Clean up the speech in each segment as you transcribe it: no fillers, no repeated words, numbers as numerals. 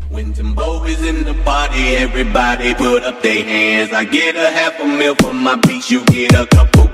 When Timbo is in the party, everybody put up their hands. I get a half a meal for my beats, you get a couple.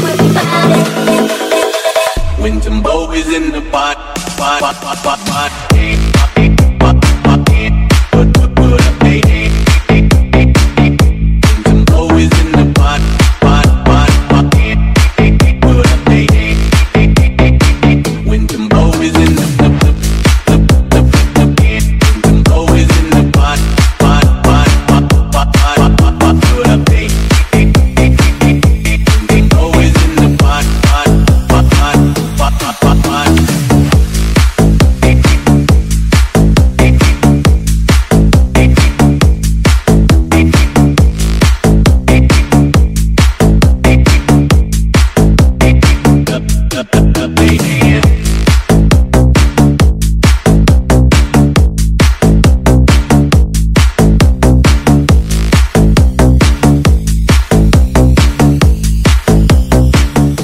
When Timbo is in the pot.